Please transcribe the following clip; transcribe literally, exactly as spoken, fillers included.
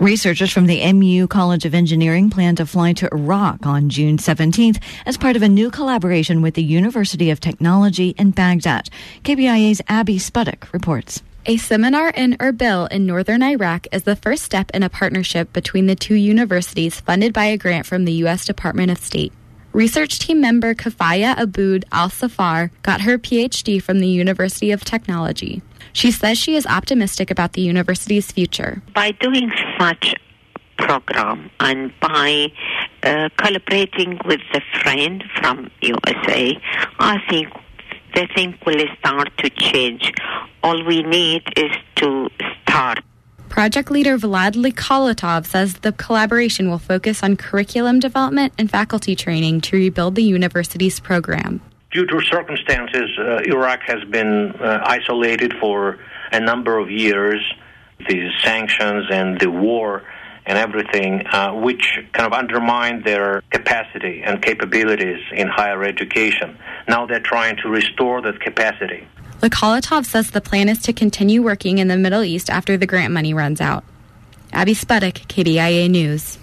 Researchers from the M U College of Engineering plan to fly to Iraq on June seventeenth as part of a new collaboration with the University of Technology in Baghdad. K B I A's Abby Spuddock reports. A seminar in Erbil in northern Iraq is the first step in a partnership between the two universities funded by a grant from the U S Department of State. Research team member Kafaya Aboud Al-Safar got her P H D from the University of Technology. She says she is optimistic about the university's future. By doing such program and by uh, collaborating with a friend from U S A, I think the thing will start to change. All we need is to start. Project leader Vlad Likolatov says the collaboration will focus on curriculum development and faculty training to rebuild the university's program. Due to circumstances, uh, Iraq has been uh, isolated for a number of years. The sanctions and the war and everything, uh, which kind of undermined their capacity and capabilities in higher education. Now they're trying to restore that capacity. Likolatov says the plan is to continue working in the Middle East after the grant money runs out. Abby Spuddock, K B I A News.